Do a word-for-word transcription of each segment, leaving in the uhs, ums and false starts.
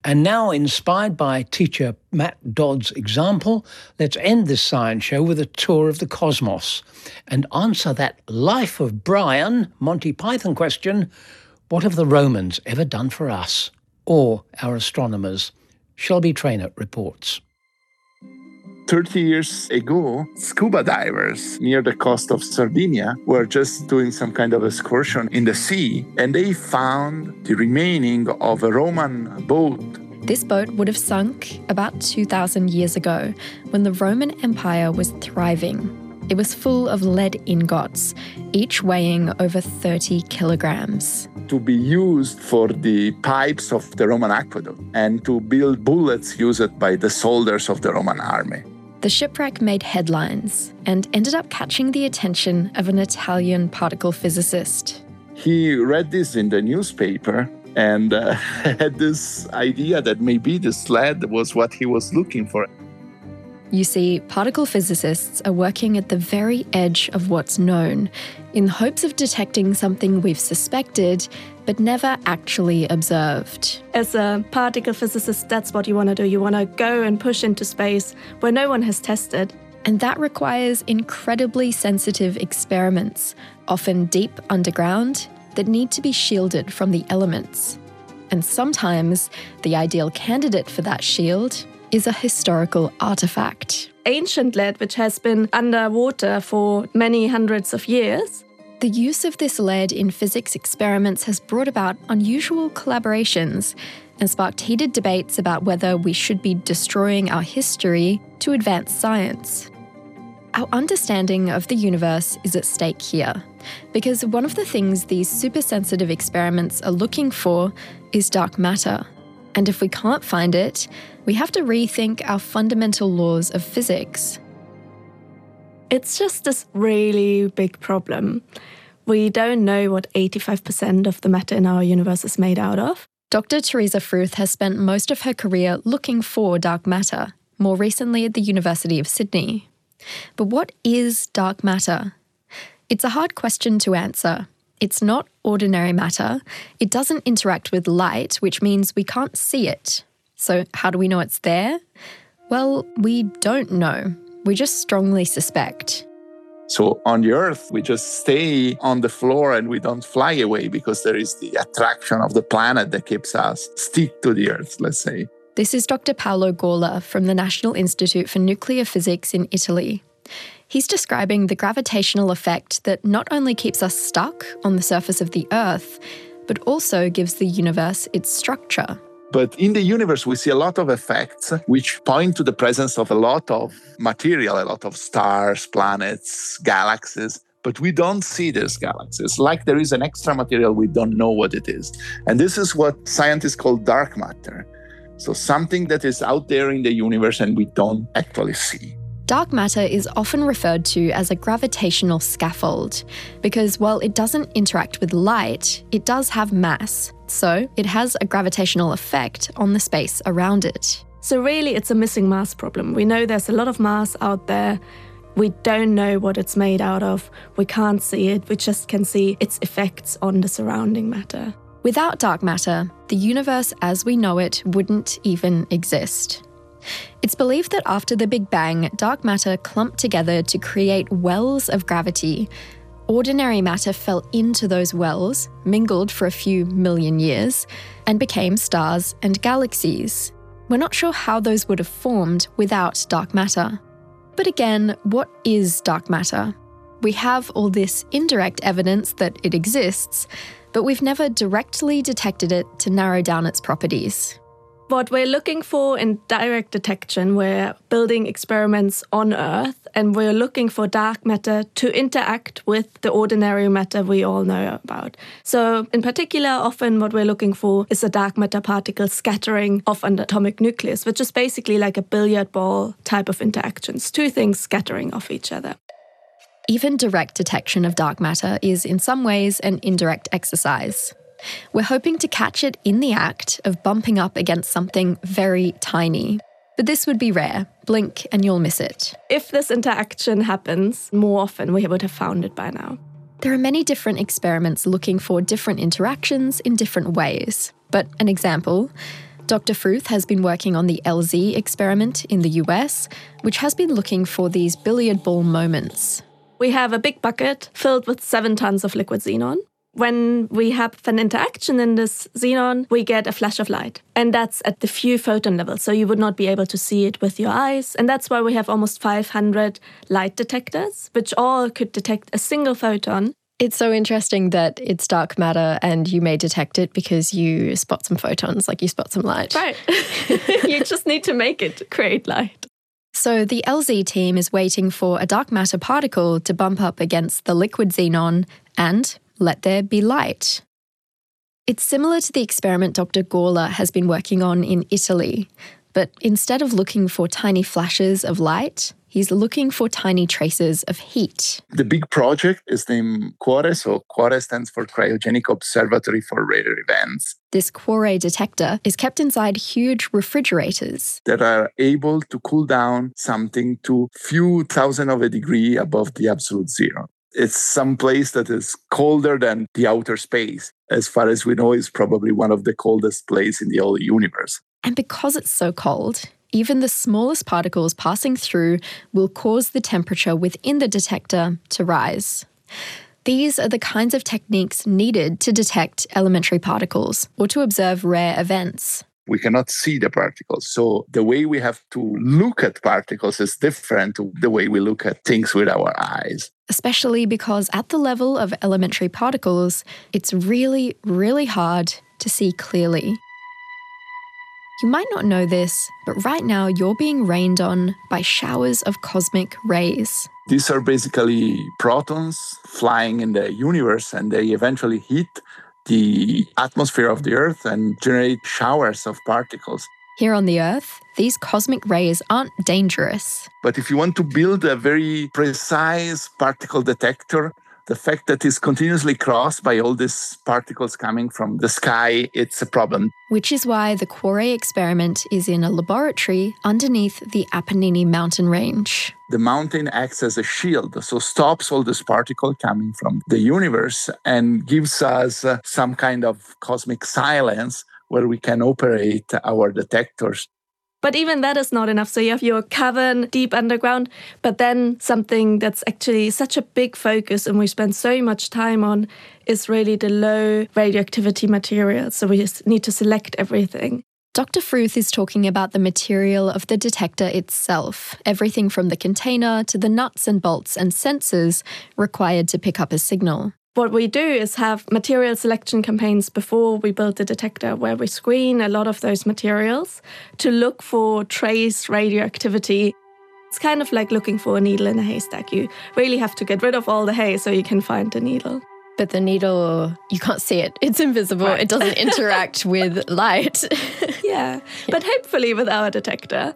And now, inspired by teacher Matt Dodd's example, let's end this science show with a tour of the cosmos and answer that Life of Brian Monty Python question: what have the Romans ever done for us or our astronomers? Shelby Trainor reports. thirty years ago, scuba divers near the coast of Sardinia were just doing some kind of excursion in the sea, and they found the remaining of a Roman boat. This boat would have sunk about two thousand years ago when the Roman Empire was thriving. It was full of lead ingots, each weighing over thirty kilograms. To be used for the pipes of the Roman aqueduct and to build bullets used by the soldiers of the Roman army. The shipwreck made headlines and ended up catching the attention of an Italian particle physicist. He read this in the newspaper and uh, had this idea that maybe the sled was what he was looking for. You see, particle physicists are working at the very edge of what's known, in hopes of detecting something we've suspected, but never actually observed. As a particle physicist, that's what you want to do. You want to go and push into space where no one has tested. And that requires incredibly sensitive experiments, often deep underground, that need to be shielded from the elements. And sometimes the ideal candidate for that shield is a historical artifact. Ancient lead, which has been underwater for many hundreds of years. The use of this lead in physics experiments has brought about unusual collaborations and sparked heated debates about whether we should be destroying our history to advance science. Our understanding of the universe is at stake here, because one of the things these super-sensitive experiments are looking for is dark matter. And if we can't find it, we have to rethink our fundamental laws of physics. It's just this really big problem. We don't know what eighty-five percent of the matter in our universe is made out of. Doctor Teresa Fruth has spent most of her career looking for dark matter, more recently at the University of Sydney. But what is dark matter? It's a hard question to answer. It's not ordinary matter. It doesn't interact with light, which means we can't see it. So how do we know it's there? Well, we don't know. We just strongly suspect. So on the Earth, we just stay on the floor and we don't fly away because there is the attraction of the planet that keeps us stick to the Earth, let's say. This is Doctor Paolo Gorla from the National Institute for Nuclear Physics in Italy. He's describing the gravitational effect that not only keeps us stuck on the surface of the Earth, but also gives the universe its structure. But in the universe, we see a lot of effects which point to the presence of a lot of material, a lot of stars, planets, galaxies. But we don't see these galaxies. Like there is an extra material, we don't know what it is. And this is what scientists call dark matter. So something that is out there in the universe and we don't actually see. Dark matter is often referred to as a gravitational scaffold because, while it doesn't interact with light, it does have mass, so it has a gravitational effect on the space around it. So really, it's a missing mass problem. We know there's a lot of mass out there. We don't know what it's made out of. We can't see it. We just can see its effects on the surrounding matter. Without dark matter, the universe as we know it wouldn't even exist. It's believed that after the Big Bang, dark matter clumped together to create wells of gravity. Ordinary matter fell into those wells, mingled for a few million years, and became stars and galaxies. We're not sure how those would have formed without dark matter. But again, what is dark matter? We have all this indirect evidence that it exists, but we've never directly detected it to narrow down its properties. What we're looking for in direct detection, we're building experiments on Earth, and we're looking for dark matter to interact with the ordinary matter we all know about. So in particular, often what we're looking for is a dark matter particle scattering of an atomic nucleus, which is basically like a billiard ball type of interactions, two things scattering off each other. Even direct detection of dark matter is in some ways an indirect exercise. We're hoping to catch it in the act of bumping up against something very tiny. But this would be rare. Blink and you'll miss it. If this interaction happens more often, we would have found it by now. There are many different experiments looking for different interactions in different ways. But an example, Doctor Fruth has been working on the L Z experiment in the U S, which has been looking for these billiard ball moments. We have a big bucket filled with seven tons of liquid xenon. When we have an interaction in this xenon, we get a flash of light. And that's at the few photon level, so you would not be able to see it with your eyes. And that's why we have almost five hundred light detectors, which all could detect a single photon. It's so interesting that it's dark matter and you may detect it because you spot some photons, like you spot some light. Right. You just need to make it create light. So the L Z team is waiting for a dark matter particle to bump up against the liquid xenon and let there be light. It's similar to the experiment Doctor Gawler has been working on in Italy, but instead of looking for tiny flashes of light, he's looking for tiny traces of heat. The big project is named QUORE, so QUORE stands for Cryogenic Observatory for Rare Events. This QUORE detector is kept inside huge refrigerators that are able to cool down something to few thousand of a degree above the absolute zero. It's some place that is colder than the outer space. As far as we know, it's probably one of the coldest places in the whole universe. And because it's so cold, even the smallest particles passing through will cause the temperature within the detector to rise. These are the kinds of techniques needed to detect elementary particles or to observe rare events. We cannot see the particles. So the way we have to look at particles is different to the way we look at things with our eyes. Especially because at the level of elementary particles, it's really, really hard to see clearly. You might not know this, but right now you're being rained on by showers of cosmic rays. These are basically protons flying in the universe, and they eventually hit the atmosphere of the Earth and generate showers of particles. Here on the Earth, these cosmic rays aren't dangerous. But if you want to build a very precise particle detector, the fact that it's continuously crossed by all these particles coming from the sky, it's a problem. Which is why the QUORE experiment is in a laboratory underneath the Apennine mountain range. The mountain acts as a shield, so stops all this particle coming from the universe and gives us uh, some kind of cosmic silence where we can operate our detectors. But even that is not enough. So you have your cavern deep underground, but then something that's actually such a big focus and we spend so much time on is really the low radioactivity material. So we just need to select everything. Doctor Fruth is talking about the material of the detector itself, everything from the container to the nuts and bolts and sensors required to pick up a signal. What we do is have material selection campaigns before we build the detector, where we screen a lot of those materials to look for trace radioactivity. It's kind of like looking for a needle in a haystack. You really have to get rid of all the hay so you can find the needle. But the needle, you can't see it. It's invisible. Right. It doesn't interact with light. Yeah, but hopefully with our detector.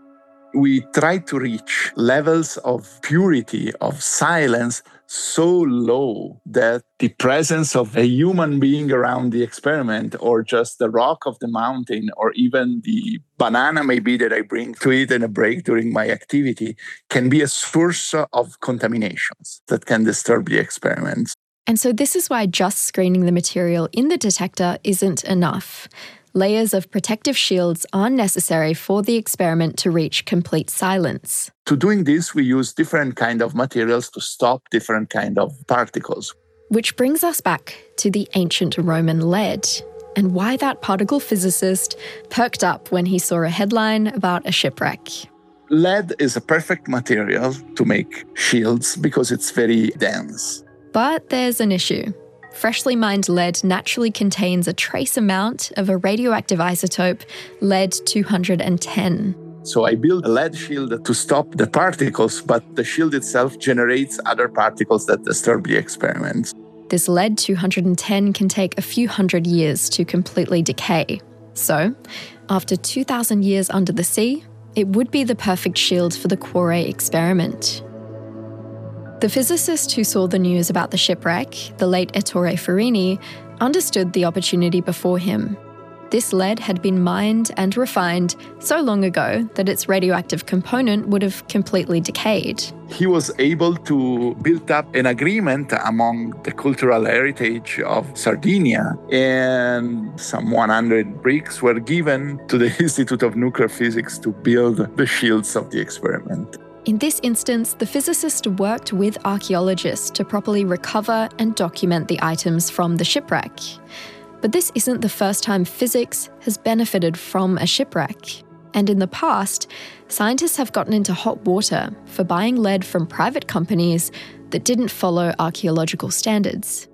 We try to reach levels of purity, of silence, so low that the presence of a human being around the experiment, or just the rock of the mountain, or even the banana maybe that I bring to eat in a break during my activity, can be a source of contaminations that can disturb the experiments. And so this is why just screening the material in the detector isn't enough. Layers of protective shields are necessary for the experiment to reach complete silence. To doing this, we use different kind of materials to stop different kind of particles. Which brings us back to the ancient Roman lead, and why that particle physicist perked up when he saw a headline about a shipwreck. Lead is a perfect material to make shields because it's very dense. But there's an issue. Freshly mined lead naturally contains a trace amount of a radioactive isotope, lead two hundred ten. So I built a lead shield to stop the particles, but the shield itself generates other particles that disturb the experiments. This lead two hundred ten can take a few hundred years to completely decay. So, after two thousand years under the sea, it would be the perfect shield for the QUORE experiment. The physicist who saw the news about the shipwreck, the late Ettore Ferrini, understood the opportunity before him. This lead had been mined and refined so long ago that its radioactive component would have completely decayed. He was able to build up an agreement among the cultural heritage of Sardinia, and some one hundred bricks were given to the Institute of Nuclear Physics to build the shields of the experiment. In this instance, the physicist worked with archaeologists to properly recover and document the items from the shipwreck. But this isn't the first time physics has benefited from a shipwreck. And in the past, scientists have gotten into hot water for buying lead from private companies that didn't follow archaeological standards.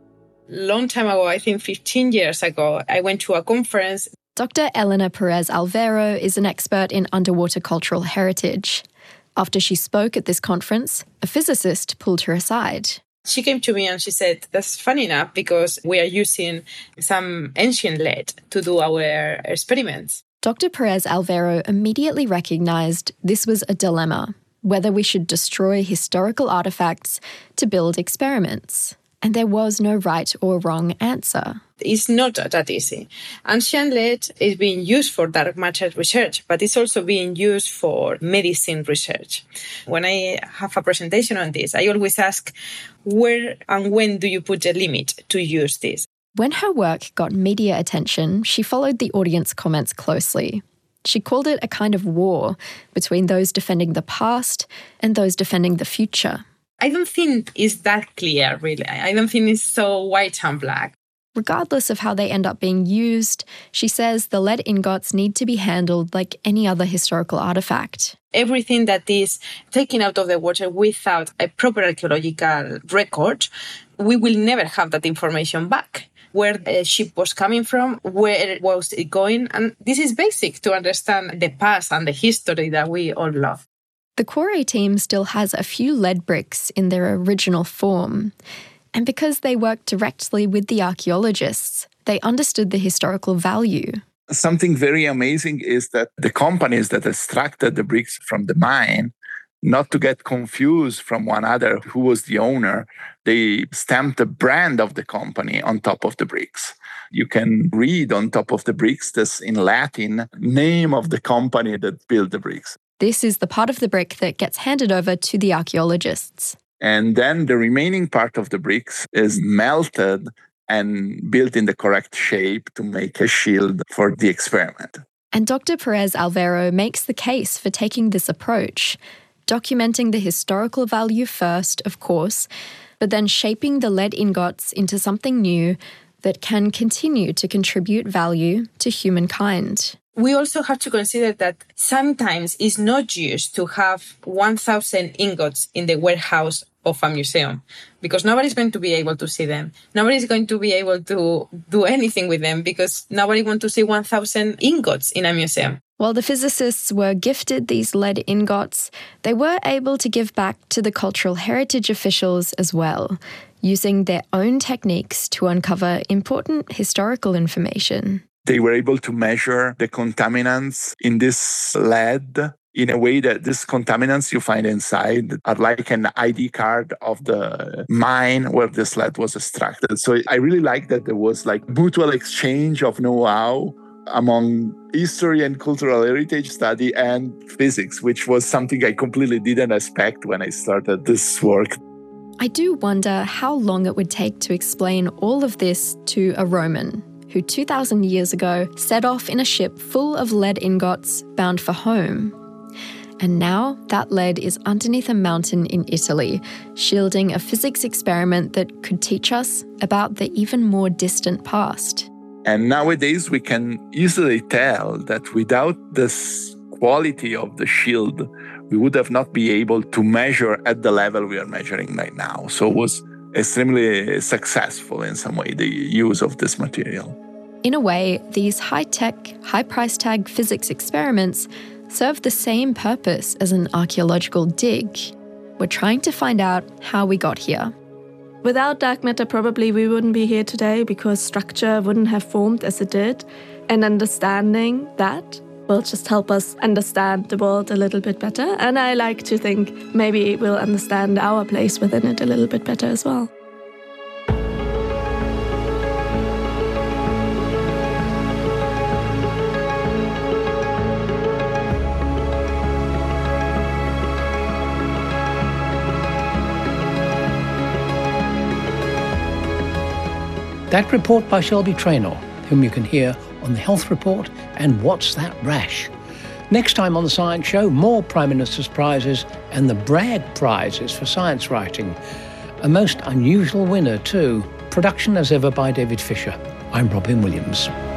Long time ago, I think fifteen years ago, I went to a conference. Doctor Elena Perez Alvaro is an expert in underwater cultural heritage. After she spoke at this conference, a physicist pulled her aside. She came to me and she said, that's funny enough because we are using some ancient lead to do our experiments. Doctor Perez Alvaro immediately recognized this was a dilemma, whether we should destroy historical artifacts to build experiments. And there was no right or wrong answer. It's not that easy. Ancient lead is being used for dark matter research, but it's also being used for medicine research. When I have a presentation on this, I always ask, where and when do you put the limit to use this? When her work got media attention, she followed the audience comments closely. She called it a kind of war between those defending the past and those defending the future. I don't think it's that clear, really. I don't think it's so white and black. Regardless of how they end up being used, she says the lead ingots need to be handled like any other historical artifact. Everything that is taken out of the water without a proper archaeological record, we will never have that information back. Where the ship was coming from, where was it going, and this is basic to understand the past and the history that we all love. The Quarry team still has a few lead bricks in their original form. And because they worked directly with the archaeologists, they understood the historical value. Something very amazing is that the companies that extracted the bricks from the mine, not to get confused from one another who was the owner, they stamped the brand of the company on top of the bricks. You can read on top of the bricks this in Latin name of the company that built the bricks. This is the part of the brick that gets handed over to the archaeologists. And then the remaining part of the bricks is melted and built in the correct shape to make a shield for the experiment. And Doctor Perez Alvaro makes the case for taking this approach, documenting the historical value first, of course, but then shaping the lead ingots into something new that can continue to contribute value to humankind. We also have to consider that sometimes it's not used to have one thousand ingots in the warehouse of a museum because nobody's going to be able to see them. Nobody's going to be able to do anything with them because nobody wants to see one thousand ingots in a museum. While the physicists were gifted these lead ingots, they were able to give back to the cultural heritage officials as well, using their own techniques to uncover important historical information. They were able to measure the contaminants in this lead in a way that these contaminants you find inside are like an I D card of the mine where this lead was extracted. So I really like that there was like mutual exchange of know-how among history and cultural heritage study and physics, which was something I completely didn't expect when I started this work. I do wonder how long it would take to explain all of this to a Roman who two thousand years ago set off in a ship full of lead ingots bound for home. And now that lead is underneath a mountain in Italy, shielding a physics experiment that could teach us about the even more distant past. And nowadays we can easily tell that without this quality of the shield, we would have not been able to measure at the level we are measuring right now. So it was extremely successful in some way, the use of this material. In a way, these high-tech, high-price tag physics experiments serve the same purpose as an archaeological dig. We're trying to find out how we got here. Without dark matter, probably we wouldn't be here today because structure wouldn't have formed as it did. And understanding that will just help us understand the world a little bit better. And I like to think maybe we'll understand our place within it a little bit better as well. That report by Shelby Traynor, whom you can hear on the Health Report and What's That Rash? Next time on The Science Show, more Prime Minister's Prizes and the Bragg Prizes for science writing. A most unusual winner too. Production as ever by David Fisher. I'm Robin Williams.